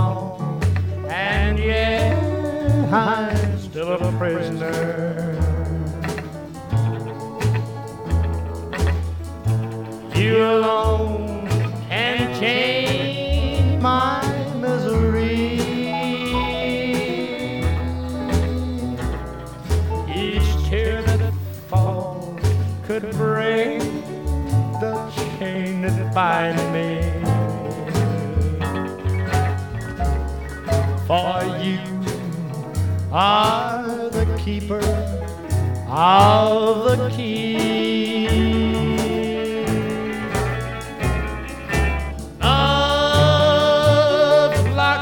gone, and yet I'm still a prisoner. You alone can change my misery. Each tear that falls could break the chain that binds me. For you are the keeper of the key.